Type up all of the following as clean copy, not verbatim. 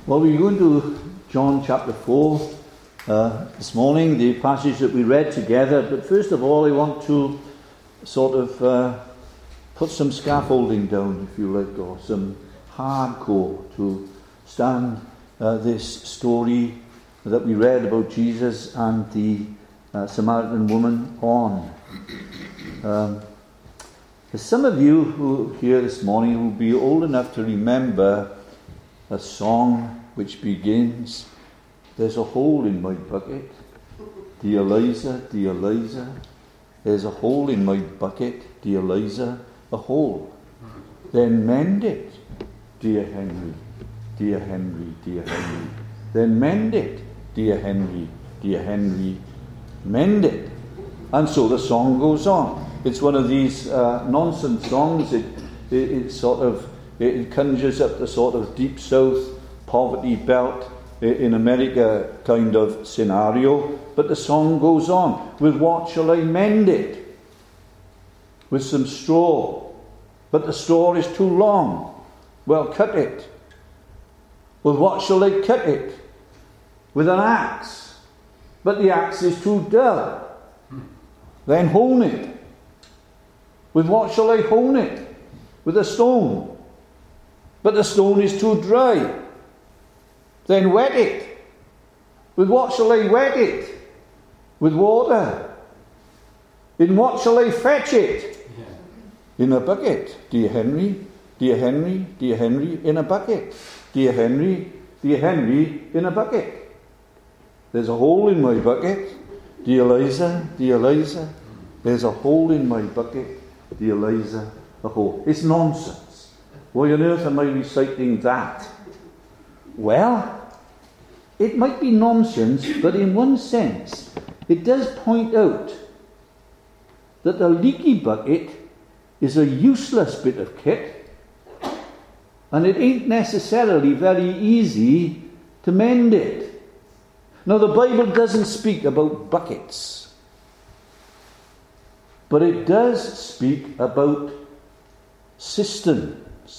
Well, we're going to John chapter 4 this morning, the passage that we read together. But first of all, I want to sort of put some scaffolding down, if you like, or some hardcore to stand this story that we read about Jesus and the Samaritan woman on. Some of you who are here this morning will be old enough to remember a song which begins, "There's a hole in my bucket, dear Liza, dear Liza. There's a hole in my bucket, dear Liza, a hole. Then mend it, dear Henry, dear Henry, dear Henry. Then mend it, dear Henry, dear Henry, mend it." And so the song goes on. It's one of these nonsense songs. It conjures up the sort of deep south poverty belt in America kind of scenario. But the song goes on. "With what shall I mend it? With some straw. But the straw is too long. Well, cut it. With what shall I cut it? With an axe. But the axe is too dull. Then hone it. With what shall I hone it? With a stone. But the stone is too dry. Then wet it. With what shall I wet it? With water. In what shall I fetch it? In a bucket, dear Henry, dear Henry, dear Henry, in a bucket. Dear Henry, dear Henry, in a bucket. There's a hole in my bucket, dear Liza, dear Liza. There's a hole in my bucket, dear Liza, a hole. It's nonsense. Why on earth am I reciting that? Well, it might be nonsense, but in one sense, it does point out that the leaky bucket is a useless bit of kit, and it ain't necessarily very easy to mend it. Now, the Bible doesn't speak about buckets, but it does speak about cisterns.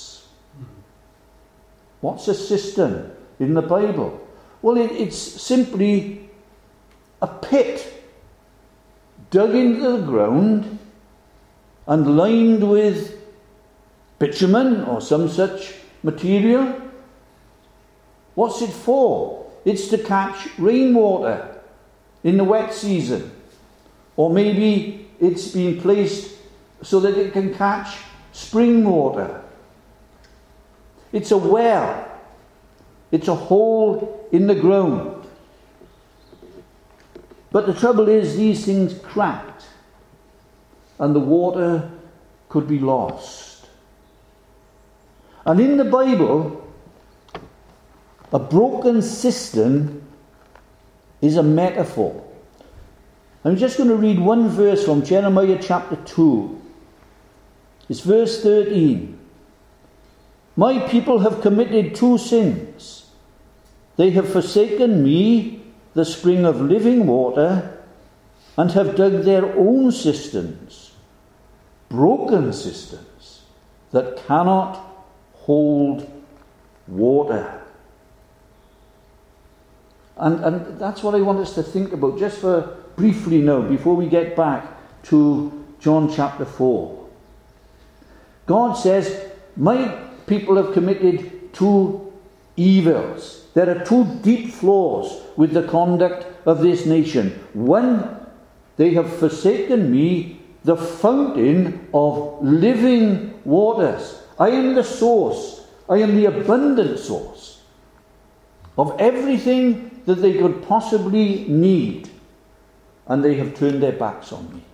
What's a cistern in the Bible? Well, it's simply a pit dug into the ground and lined with bitumen or some such material. What's it for? It's to catch rainwater in the wet season. Or maybe it's been placed so that it can catch spring water. It's a well. It's a hole in the ground. But the trouble is, these things cracked and the water could be lost. And in the Bible, a broken cistern is a metaphor. I'm just going to read one verse from Jeremiah chapter 2. It's verse 13. "My people have committed two sins. They have forsaken me, the spring of living water, and have dug their own cisterns, broken cisterns that cannot hold water." And that's what I want us to think about just for briefly now, before we get back to John chapter 4. God says, "My people have committed two evils." There are two deep flaws with the conduct of this nation. One, they have forsaken me, the fountain of living waters. I am the source. I am the abundant source of everything that they could possibly need. And they have turned their backs on me.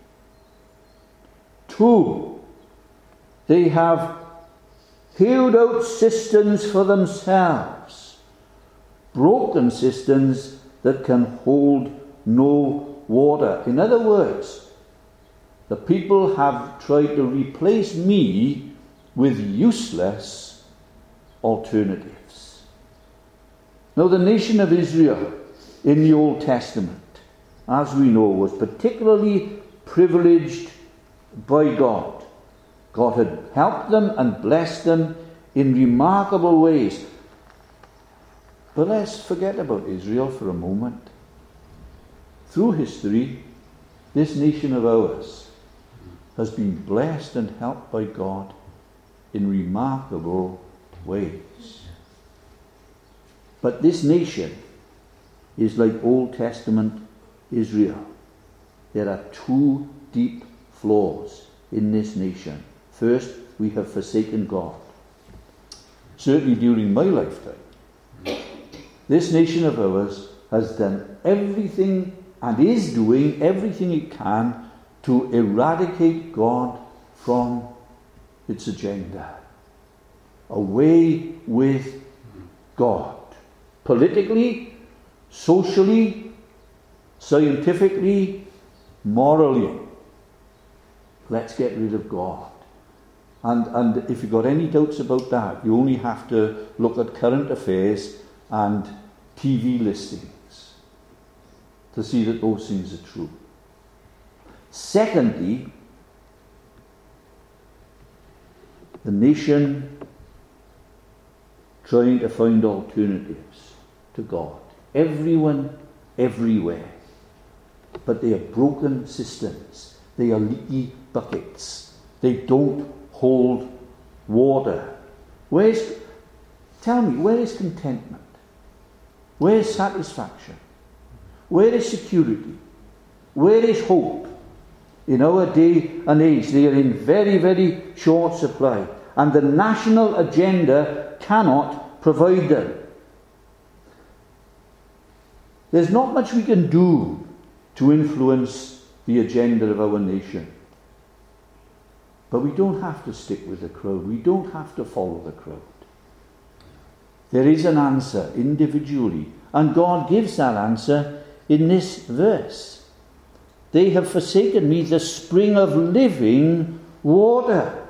Two, they have hewed out cisterns for themselves, broken cisterns that can hold no water. In other words, the people have tried to replace me with useless alternatives. Now, the nation of Israel in the Old Testament, as we know, was particularly privileged by God. God had helped them and blessed them in remarkable ways. But let's forget about Israel for a moment. Through history, this nation of ours has been blessed and helped by God in remarkable ways. But this nation is like Old Testament Israel. There are two deep flaws in this nation. First, we have forsaken God. Certainly during my lifetime, this nation of ours has done everything and is doing everything it can to eradicate God from its agenda. Away with God. Politically, socially, scientifically, morally. Let's get rid of God. And if you've got any doubts about that, you only have to look at current affairs and TV listings to see that those things are true. Secondly, the nation trying to find alternatives to God. Everyone, everywhere. But they are broken systems. They are leaky buckets. They don't hold water. Tell me, where is contentment? Where is satisfaction? Where is security? Where is hope? In our day and age, they are in very, very short supply. And the national agenda cannot provide them. There's not much we can do to influence the agenda of our nation. But we don't have to stick with the crowd. We don't have to follow the crowd. There is an answer individually. And God gives that answer in this verse. They have forsaken me, the spring of living water.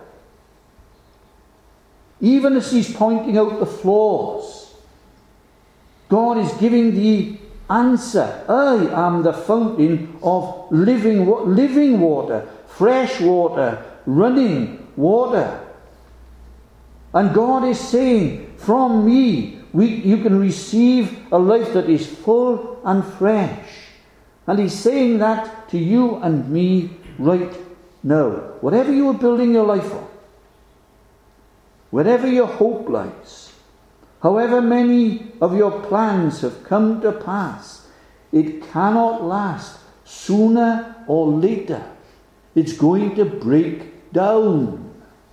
Even as he's pointing out the flaws, God is giving the answer. I am the fountain of living water, fresh water, running water. And God is saying, from me, you can receive a life that is full and fresh. And he's saying that to you and me right now. Whatever you are building your life on, wherever your hope lies, however many of your plans have come to pass, it cannot last. Sooner or later, it's going to break down.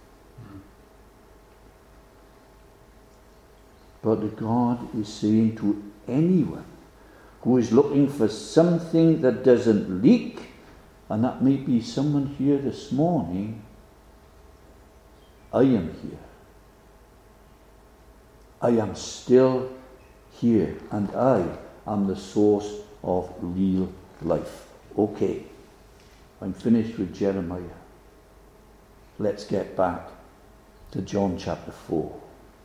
But God is saying to anyone who is looking for something that doesn't leak, and that may be someone here this morning, I am here. I am still here, and I am the source of real life. Okay, I'm finished with Jeremiah. Let's get back to John chapter 4.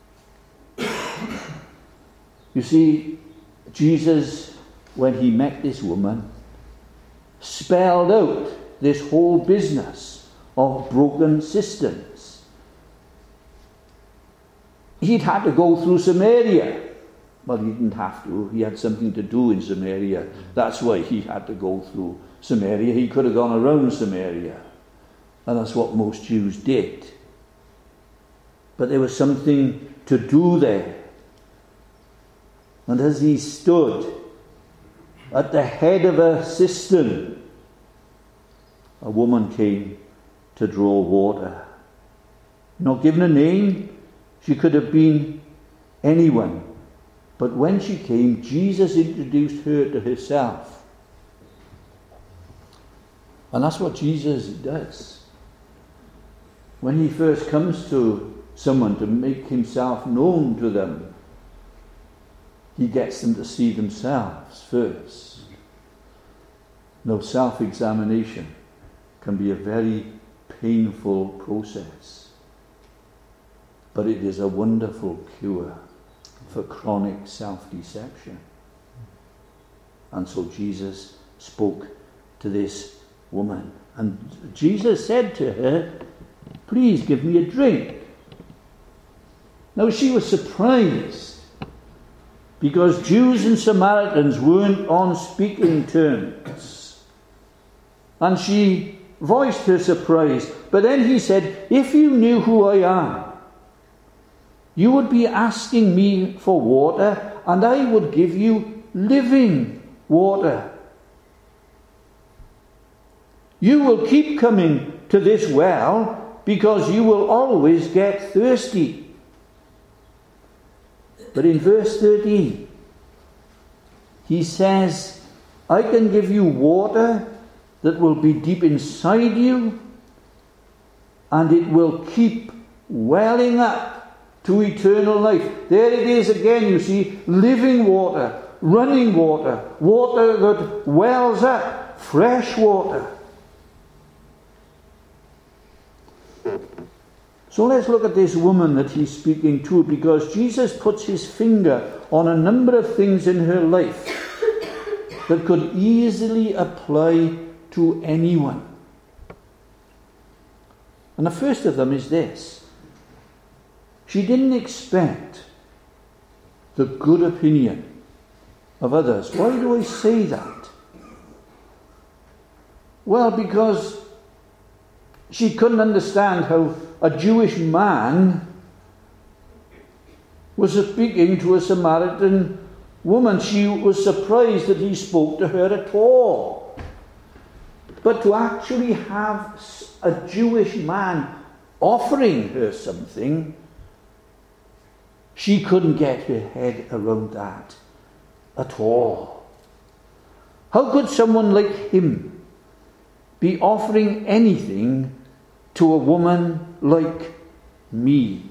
You see, Jesus, when he met this woman, spelled out this whole business of broken systems. He'd had to go through Samaria. Well, he didn't have to. He had something to do in Samaria. That's why he had to go through Samaria. He could have gone around Samaria. And that's what most Jews did. But there was something to do there. And as he stood at the head of a cistern, a woman came to draw water. Not given a name, she could have been anyone. But when she came, Jesus introduced her to himself. And that's what Jesus does. When he first comes to someone to make himself known to them, he gets them to see themselves first. Now, self-examination can be a very painful process, but it is a wonderful cure for chronic self-deception. And so Jesus spoke to this woman, and Jesus said to her, "Please give me a drink." Now she was surprised because Jews and Samaritans weren't on speaking terms. And she voiced her surprise. But then he said, if you knew who I am, you would be asking me for water, and I would give you living water. You will keep coming to this well because you will always get thirsty. But in verse 13, he says, I can give you water that will be deep inside you, and it will keep welling up to eternal life. There it is again, you see, living water, running water, water that wells up, fresh water. So let's look at this woman that he's speaking to, because Jesus puts his finger on a number of things in her life that could easily apply to anyone. And the first of them is this. She didn't expect the good opinion of others. Why do I say that? Well, because she couldn't understand how a Jewish man was speaking to a Samaritan woman. She was surprised that he spoke to her at all. But to actually have a Jewish man offering her something, she couldn't get her head around that at all. How could someone like him be offering anything to a woman like me?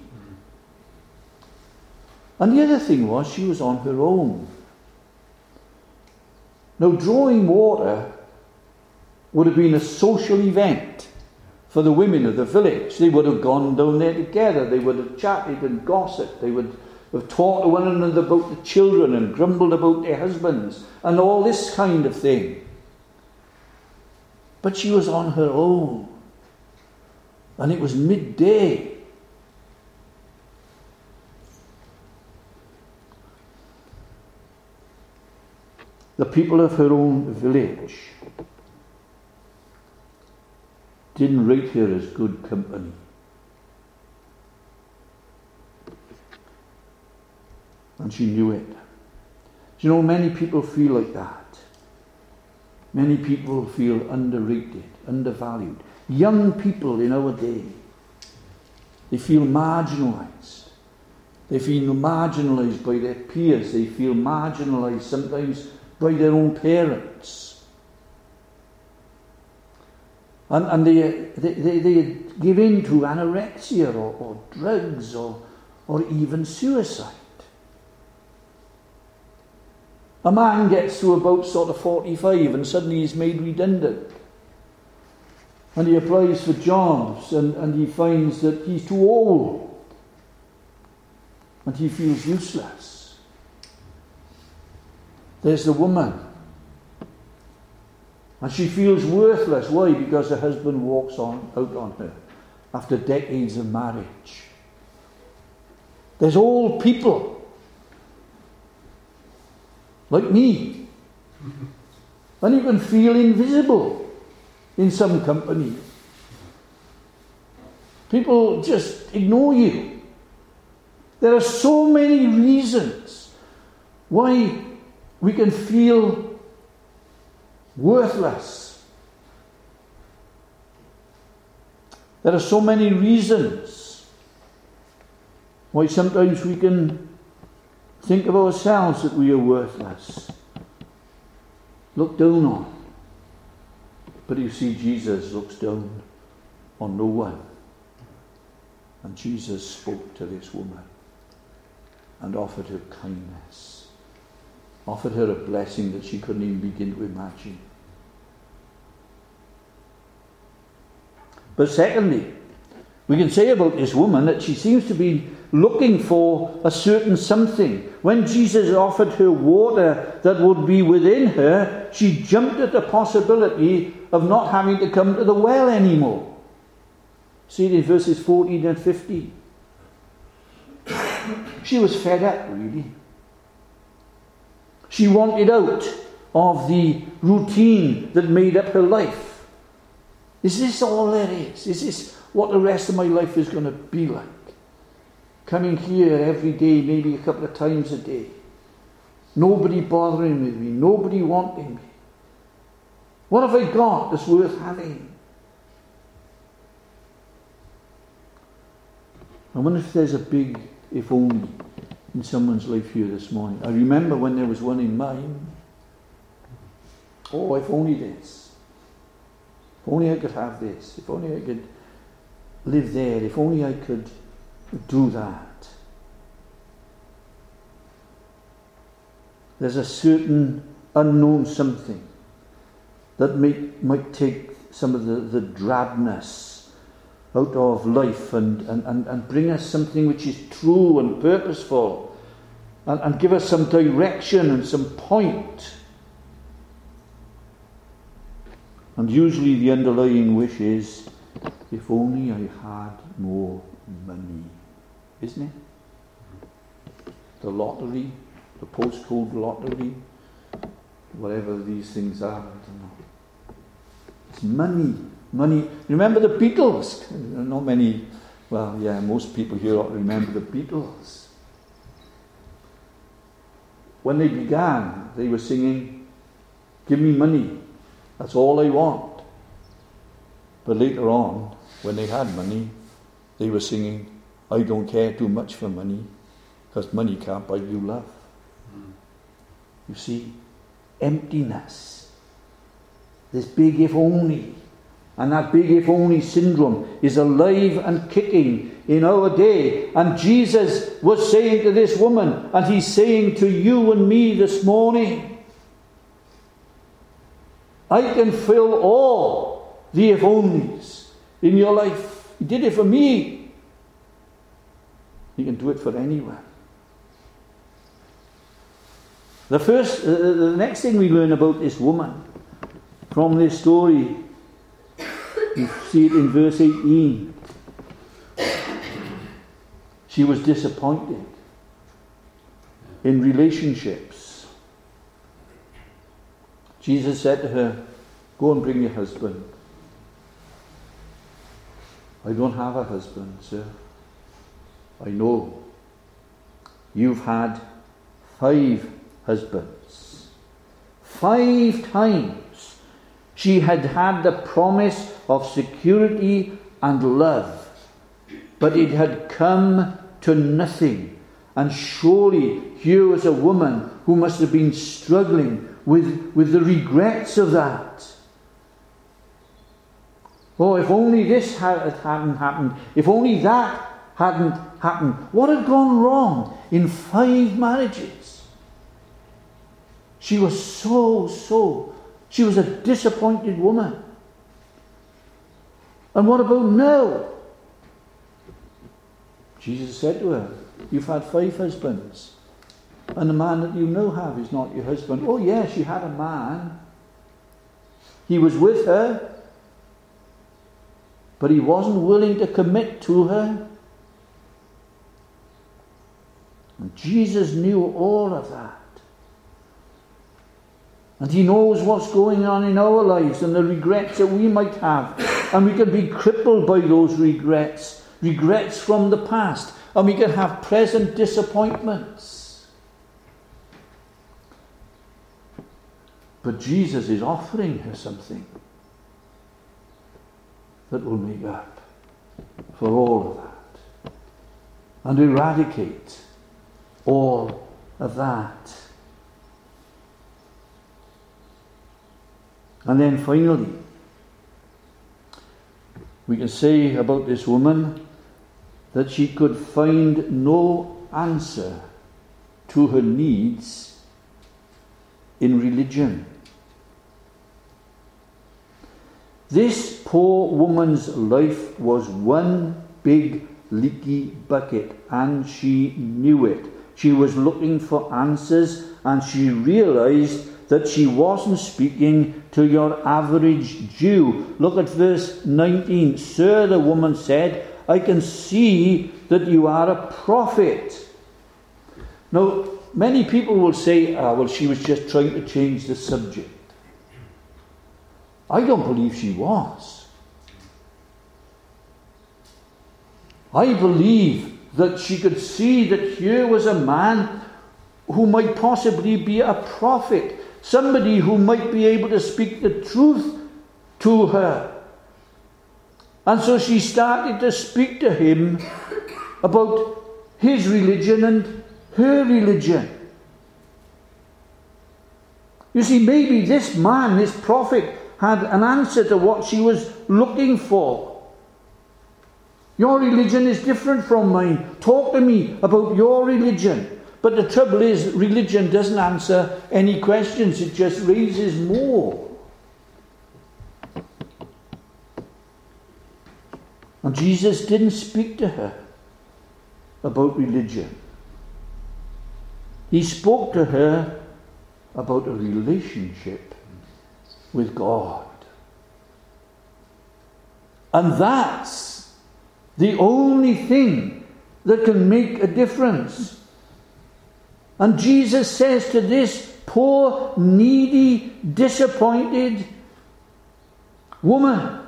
And the other thing was, she was on her own. Now, drawing water would have been a social event for the women of the village. They would have gone down there together. They would have chatted and gossiped. They would have talked to one another about the children and grumbled about their husbands and all this kind of thing. But she was on her own. And it was midday. The people of her own village didn't rate her as good company. And she knew it. You know, many people feel like that. Many people feel underrated, undervalued. Young people in our day, they feel marginalised. They feel marginalised by their peers. They feel marginalised sometimes by their own parents. And they give in to anorexia or drugs or even suicide. A man gets to about sort of 45 and suddenly he's made redundant. And he applies for jobs and he finds that he's too old. And he feels useless. There's the woman. And she feels worthless. Why? Because her husband walks out on her after decades of marriage. There's old people like me. And you can feel invisible in some company. People just ignore you. There are so many reasons why we can feel worthless. There are so many reasons why sometimes we can think of ourselves that we are worthless, looked down on. But you see, Jesus looks down on no one. And Jesus spoke to this woman and offered her kindness, offered her a blessing that she couldn't even begin to imagine. But secondly, we can say about this woman that she seems to be looking for a certain something. When Jesus offered her water that would be within her, she jumped at the possibility of not having to come to the well anymore. See it in verses 14 and 15. She was fed up, really. She wanted out of the routine that made up her life. Is this all there is? Is this what the rest of my life is going to be like? Coming here every day, maybe a couple of times a day. Nobody bothering with me. Nobody wanting me. What have I got that's worth having? I wonder if there's a big if only in someone's life here this morning. I remember when there was one in mine. Oh, if only this. If only I could have this. If only I could live there. If only I could do that. There's a certain unknown something that might take some of the drabness out of life and bring us something which is true and purposeful and give us some direction and some point. And usually the underlying wish is, if only I had more money. Isn't it? The lottery, the postcode lottery, whatever these things are, I don't know. It's money. Money. Remember the Beatles? Not many, well, yeah, most people here ought to remember the Beatles. When they began, they were singing, "Give me money, that's all I want." But later on, when they had money, they were singing, "I don't care too much for money, because money can't buy you love." You see, emptiness. This big if only. And that big if only syndrome is alive and kicking in our day. And Jesus was saying to this woman, and he's saying to you and me this morning, I can fill all the if onlys in your life. He did it for me. He can do it for anyone. The next thing we learn about this woman from this story, you see it in verse 18. She was disappointed in relationships. Jesus said to her, "Go and bring your husband." "I don't have a husband, sir." "I know. You've had 5 husbands." 5 times she had had the promise of security and love, but it had come to nothing. And surely here was a woman who must have been struggling with the regrets of that. Oh, if only this hadn't happened, if only that hadn't happened. What had gone wrong in 5 marriages? She was she was a disappointed woman. And what about now? Jesus said to her, "You've had 5 husbands, and the man that you now have is not your husband." Oh yeah, she had a man. He was with her, but he wasn't willing to commit to her. And Jesus knew all of that. And he knows what's going on in our lives and the regrets that we might have. And we can be crippled by those regrets from the past. And we can have present disappointments. But Jesus is offering her something that will make up for all of that. And eradicate all of that. And then finally, we can say about this woman that she could find no answer to her needs in religion. This poor woman's life was one big leaky bucket, and she knew it. She was looking for answers, and she realized that she wasn't speaking to your average Jew. Look at verse 19. "Sir," the woman said, "I can see that you are a prophet." Now, many people will say, well, she was just trying to change the subject. I don't believe she was. I believe that she could see that here was a man who might possibly be a prophet, somebody who might be able to speak the truth to her. And so she started to speak to him about his religion and her religion. You see, maybe this man, this prophet, had an answer to what she was looking for. Your religion is different from mine. Talk to me about your religion. But the trouble is, religion doesn't answer any questions. It just raises more. And Jesus didn't speak to her about religion. He spoke to her about a relationship with God. And that's the only thing that can make a difference. And Jesus says to this poor, needy, disappointed woman,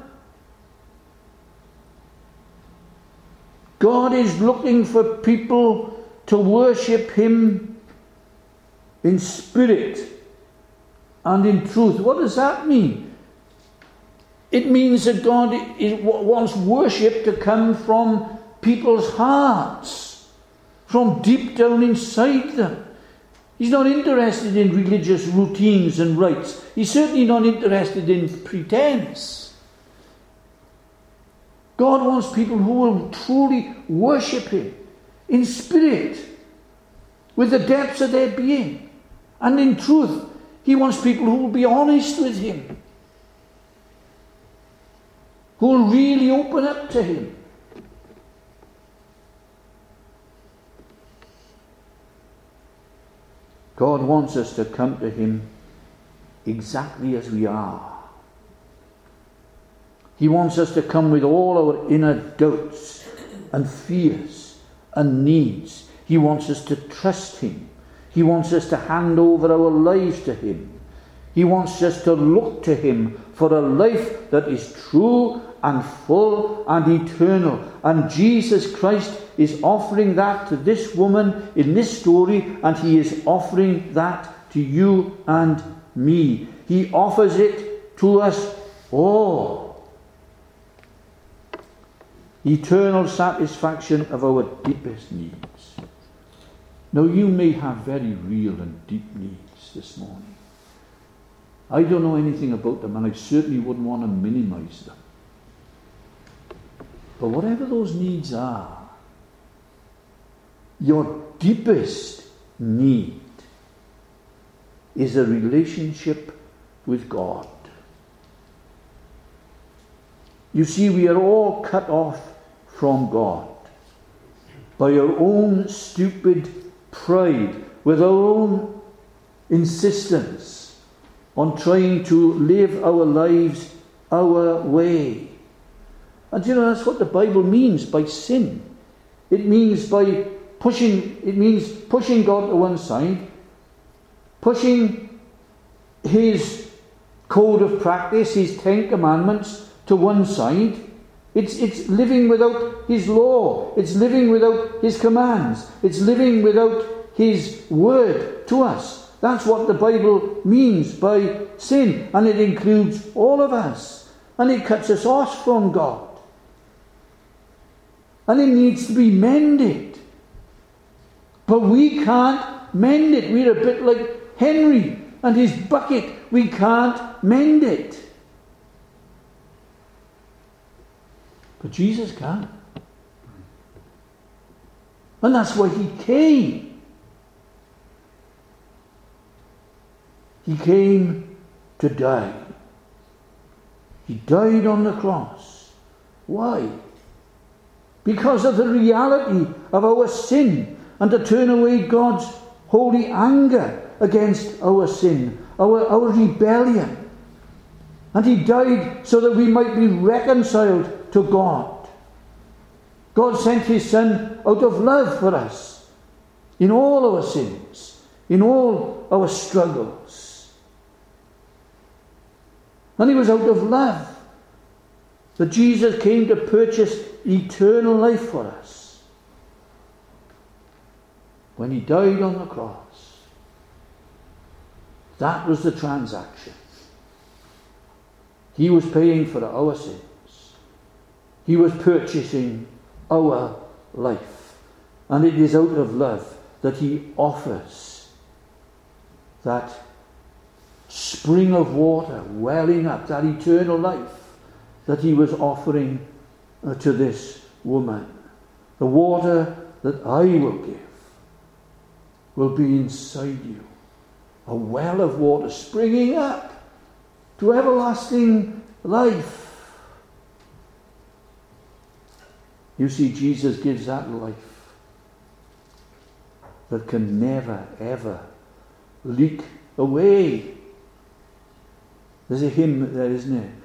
God is looking for people to worship him in spirit and in truth. What does that mean? It means that God wants worship to come from people's hearts, from deep down inside them. He's not interested in religious routines and rites. He's certainly not interested in pretense. God wants people who will truly worship him in spirit, with the depths of their being, and in truth. He wants people who will be honest with him, who will really open up to him. God wants us to come to him exactly as we are. He wants us to come with all our inner doubts and fears and needs. He wants us to trust him. He wants us to hand over our lives to him. He wants us to look to him for a life that is true and full and eternal. And Jesus Christ is offering that to this woman in this story, and he is offering that to you and me. He offers it to us all. Eternal satisfaction of our deepest needs. Now, you may have very real and deep needs this morning. I don't know anything about them, and I certainly wouldn't want to minimize them. But whatever those needs are, your deepest need is a relationship with God. You see, we are all cut off from God by our own stupid pride, with our own insistence on trying to live our lives our way. And you know, that's what the Bible means by sin. It means pushing God to one side, pushing his code of practice, his 10 commandments to one side. It's living without his law. It's living without his commands. It's living without his word to us. That's what the Bible means by sin. And it includes all of us. And it cuts us off from God. And it needs to be mended. But we can't mend it. We're a bit like Henry and his bucket. We can't mend it. But Jesus can. And that's why he came. He came to die. He died on the cross. Why? Because of the reality of our sin, and to turn away God's holy anger against our sin, our rebellion. And he died so that we might be reconciled to God. God sent his Son out of love for us in all our sins, in all our struggles. And it was out of love that Jesus came to purchase eternal life for us. When he died on the cross, that was the transaction. He was paying for our sins. He was purchasing our life. And it is out of love that he offers that spring of water welling up, that eternal life that he was offering to this woman. The water that I will give will be inside you. A well of water springing up to everlasting life. You see, Jesus gives that life that can never, ever leak away. There's a hymn there, isn't it?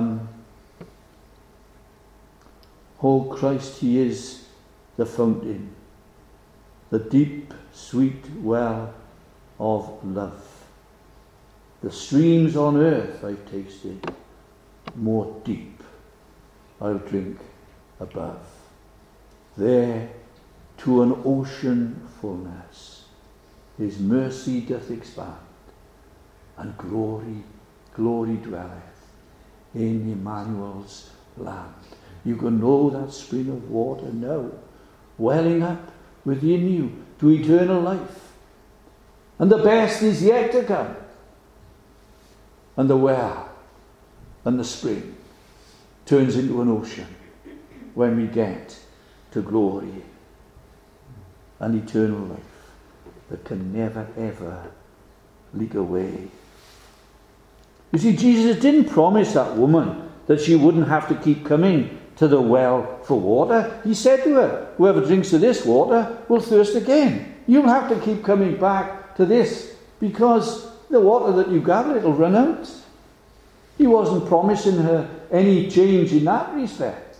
Oh Christ, he is the fountain, the deep, sweet well of love. The streams on earth I've tasted, more deep I'll drink above. There to an ocean fullness his mercy doth expand, and glory, glory dwelleth in Emmanuel's land. You can know that spring of water now, welling up within you to eternal life. And the best is yet to come. And the well and the spring turns into an ocean when we get to glory and eternal life that can never ever leak away. You see, Jesus didn't promise that woman that she wouldn't have to keep coming to the well for water. He said to her, whoever drinks of this water will thirst again. You'll have to keep coming back to this because the water that you gather, it'll run out. He wasn't promising her any change in that respect.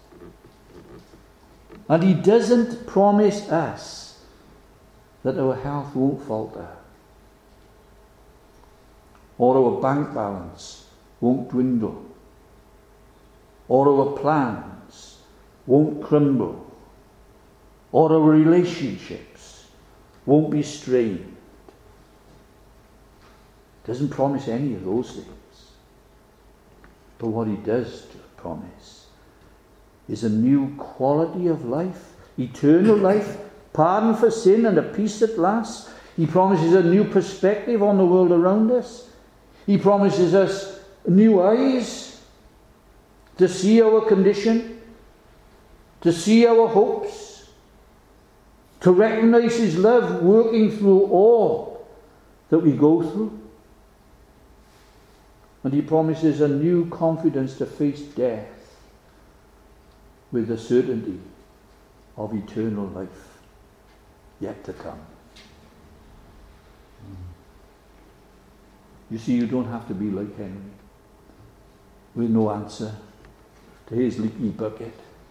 And he doesn't promise us that our health won't falter, or our bank balance won't dwindle, or our plans won't crumble, or our relationships won't be strained. Doesn't promise any of those things. But what he does promise is a new quality of life, eternal life, pardon for sin and a peace at last. He promises a new perspective on the world around us. He promises us new eyes to see our condition, to see our hopes, to recognize his love working through all that we go through. And he promises a new confidence to face death with the certainty of eternal life yet to come. You see, you don't have to be like Henry with no answer to his leaky bucket.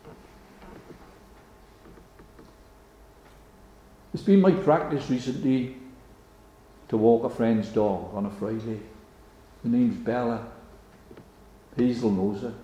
It's been my practice recently to walk a friend's dog on a Friday. Her name's Bella. Hazel knows her.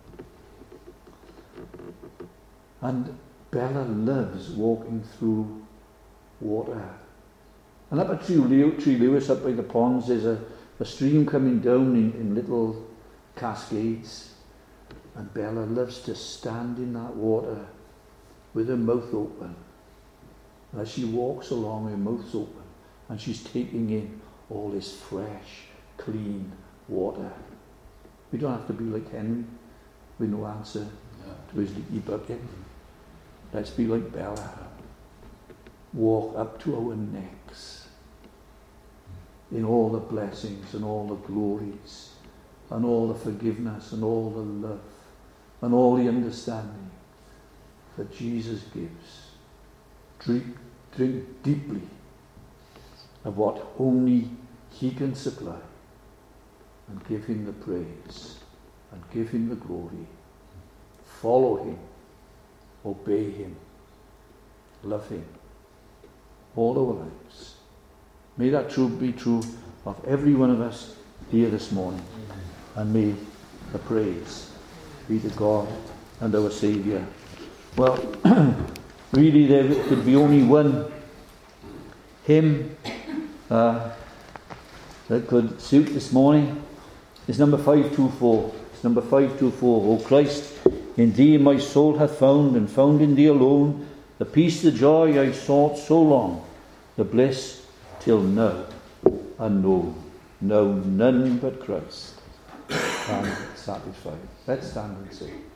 And Bella loves walking through water. And up at Tree Lewis, up by the ponds, there's a stream coming down in little cascades. And Bella loves to stand in that water with her mouth open. And as she walks along, her mouth's open, and she's taking in all this fresh, clean water. We don't have to be like Henry with no answer to his leaky bucket. Let's be like Bella. Walk up to our necks in all the blessings and all the glories and all the forgiveness and all the love and all the understanding that Jesus gives. Drink deeply of what only he can supply, and give him the praise and give him the glory. Follow him, obey him, love him all our lives May that truth be true of every one of us here this morning. And may the praise be to God and our Saviour. Well, really there could be only one hymn that could suit this morning. It's number 524. It's number 524. O Christ, in Thee my soul hath found, and found in Thee alone, the peace, the joy I sought so long, the bliss till now unknown. Now none but Christ can satisfy. Let's stand and sing.